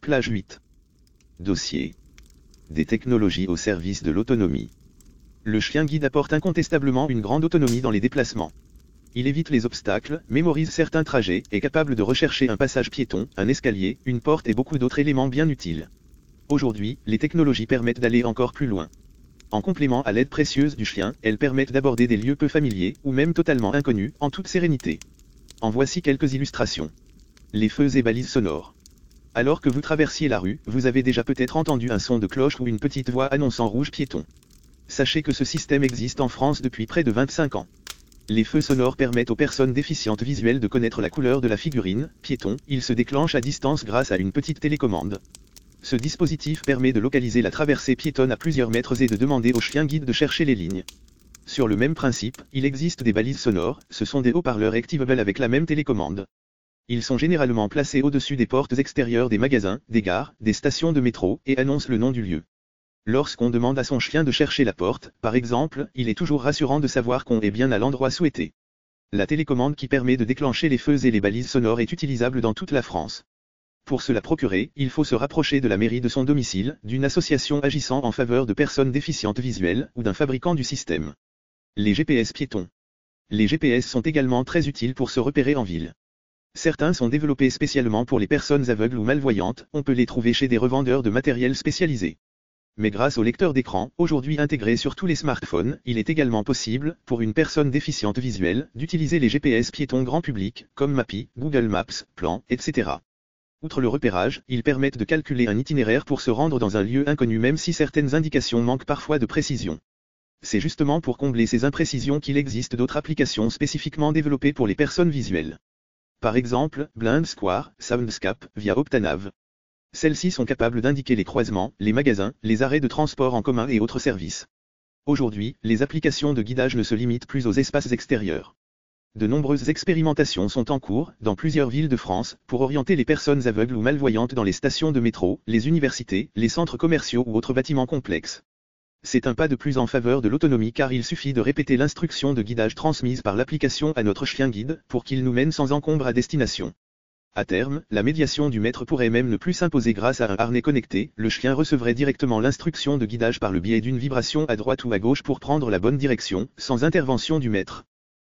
Plage 8. Dossier. Des technologies au service de l'autonomie. Le chien guide apporte incontestablement une grande autonomie dans les déplacements. Il évite les obstacles, mémorise certains trajets, est capable de rechercher un passage piéton, un escalier, une porte et beaucoup d'autres éléments bien utiles. Aujourd'hui, les technologies permettent d'aller encore plus loin. En complément à l'aide précieuse du chien, elles permettent d'aborder des lieux peu familiers, ou même totalement inconnus, en toute sérénité. En voici quelques illustrations. Les feux et balises sonores. Alors que vous traversiez la rue, vous avez déjà peut-être entendu un son de cloche ou une petite voix annonçant rouge piéton. Sachez que ce système existe en France depuis près de 25 ans. Les feux sonores permettent aux personnes déficientes visuelles de connaître la couleur de la figurine, piéton, ils se déclenchent à distance grâce à une petite télécommande. Ce dispositif permet de localiser la traversée piétonne à plusieurs mètres et de demander au chien guide de chercher les lignes. Sur le même principe, il existe des balises sonores, ce sont des haut-parleurs activables avec la même télécommande. Ils sont généralement placés au-dessus des portes extérieures des magasins, des gares, des stations de métro, et annoncent le nom du lieu. Lorsqu'on demande à son chien de chercher la porte, par exemple, il est toujours rassurant de savoir qu'on est bien à l'endroit souhaité. La télécommande qui permet de déclencher les feux et les balises sonores est utilisable dans toute la France. Pour se la procurer, il faut se rapprocher de la mairie de son domicile, d'une association agissant en faveur de personnes déficientes visuelles, ou d'un fabricant du système. Les GPS piétons. Les GPS sont également très utiles pour se repérer en ville. Certains sont développés spécialement pour les personnes aveugles ou malvoyantes, on peut les trouver chez des revendeurs de matériel spécialisé. Mais grâce au lecteur d'écran, aujourd'hui intégré sur tous les smartphones, il est également possible, pour une personne déficiente visuelle, d'utiliser les GPS piétons grand public, comme Mappy, Google Maps, Plan, etc. Outre le repérage, ils permettent de calculer un itinéraire pour se rendre dans un lieu inconnu même si certaines indications manquent parfois de précision. C'est justement pour combler ces imprécisions qu'il existe d'autres applications spécifiquement développées pour les personnes visuelles. Par exemple, Blind Square, Soundscape, via Optanav. Celles-ci sont capables d'indiquer les croisements, les magasins, les arrêts de transport en commun et autres services. Aujourd'hui, les applications de guidage ne se limitent plus aux espaces extérieurs. De nombreuses expérimentations sont en cours, dans plusieurs villes de France, pour orienter les personnes aveugles ou malvoyantes dans les stations de métro, les universités, les centres commerciaux ou autres bâtiments complexes. C'est un pas de plus en faveur de l'autonomie car il suffit de répéter l'instruction de guidage transmise par l'application à notre chien guide, pour qu'il nous mène sans encombre à destination. À terme, la médiation du maître pourrait même ne plus s'imposer grâce à un harnais connecté, le chien recevrait directement l'instruction de guidage par le biais d'une vibration à droite ou à gauche pour prendre la bonne direction, sans intervention du maître.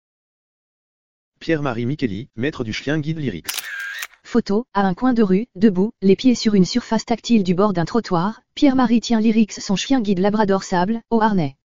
Pierre-Marie Micheli, maître du chien guide Lyrix. Photo, à un coin de rue, debout, les pieds sur une surface tactile du bord d'un trottoir, Pierre-Marie tient Lyrix son chien guide labrador sable, au harnais.